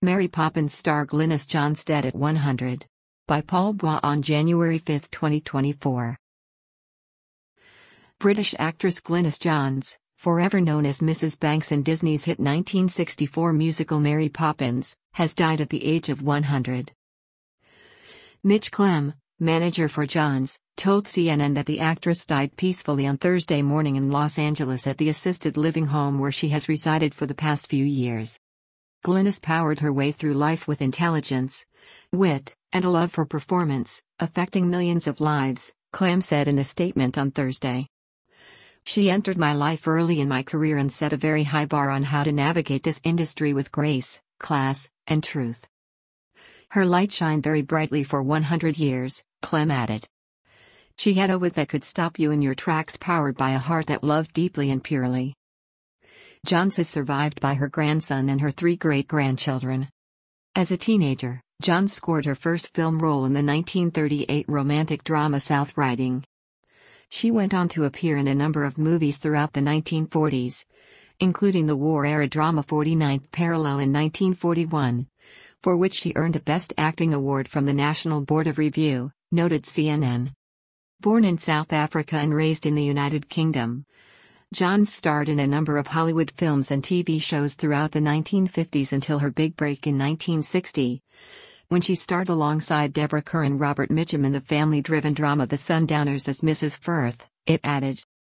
Mary Poppins star Glynis Johns dead at 100. By Paul Bois on January 5, 2024. British actress Glynis Johns, forever known as Mrs. Banks in Disney's hit 1964 musical Mary Poppins, has died at the age of 100. Mitch Clem, manager for Johns, told CNN that the actress died peacefully on Thursday morning in Los Angeles at the assisted living home where she has resided for the past few years. Glynis powered her way through life with intelligence, wit, and a love for performance, affecting millions of lives, Clem said in a statement on Thursday. She entered my life early in my career and set a very high bar on how to navigate this industry with grace, class, and truth. Her light shined very brightly for 100 years, Clem added. She had a wit that could stop you in your tracks, powered by a heart that loved deeply and purely. Johns is survived by her grandson and her 3 great-grandchildren. As a teenager, Johns scored her first film role in the 1938 romantic drama South Riding. She went on to appear in a number of movies throughout the 1940s, including the war-era drama 49th Parallel in 1941, for which she earned a Best Acting Award from the National Board of Review, noted CNN. Born in South Africa and raised in the United Kingdom, Johns starred in a number of Hollywood films and TV shows throughout the 1950s until her big break in 1960, when she starred alongside Deborah Kerr and Robert Mitchum in the family-driven drama The Sundowners as Mrs. Firth, it added.